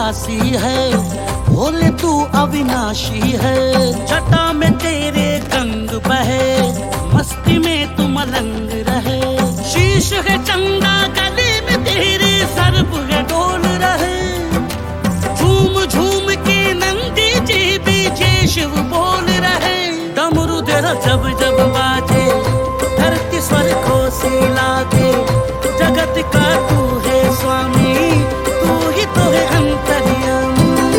वासी है, भोले तू अविनाशी है। जटा में तेरे गंग बहे, मस्ती में तू मलंग रहे। शीश है चंदा गले में तेरे, सर्प है डोल रहे। झूम झूम के नंदी जी भी जय शिव बोल रहे। डमरू तेरा जब जब बाजे, धरती स्वर को सी लागे। जगत का तू है स्वामी, तू ही तो है अंतर्यामी।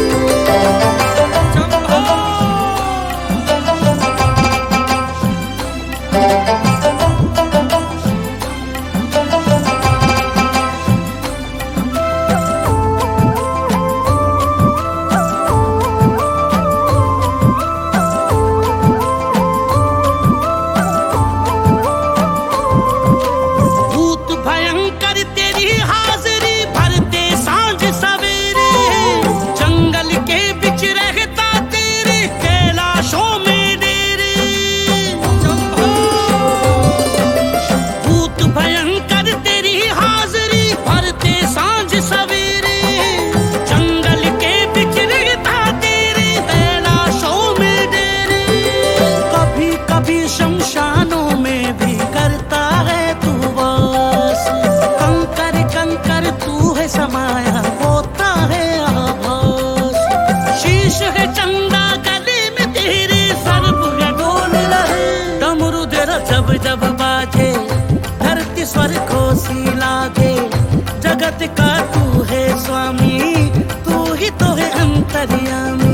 शमशानों में भी करता है तू वास। कंकर कंकर तू है समाया, होता है आभास। शीश है चंदा गले में तेरे, सर्प है डोल रहे। डमरू तेरा जब जब बाजे, धरती स्वर को सी लागे। जगत का तू है स्वामी, तू ही तो है अंतर्यामी।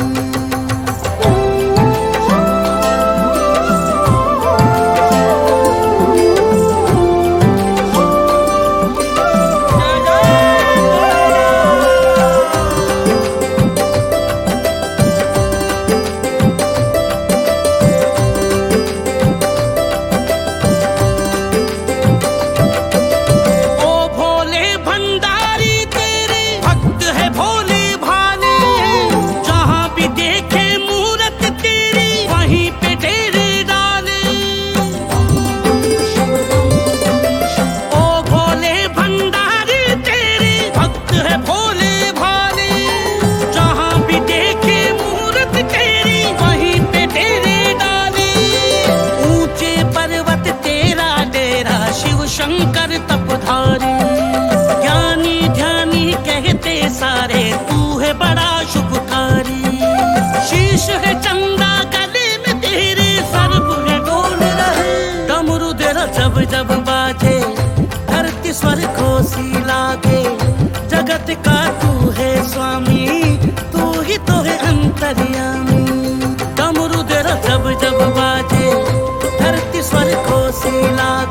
शंकर तपधारी, ज्ञानी ध्यानी कहते सारे, तू है बड़ा शुभकारी। शीश है चंदा गले में तेरे, सर्प है डोल रहे। डमरू तेरा जब जब बाजे, धरती स्वर को सी लागे। जगत का तू है स्वामी, तू ही तो है अंतर्यामी। डमरू तेरा जब जब बाजे, धरती स्वर को सी लागे।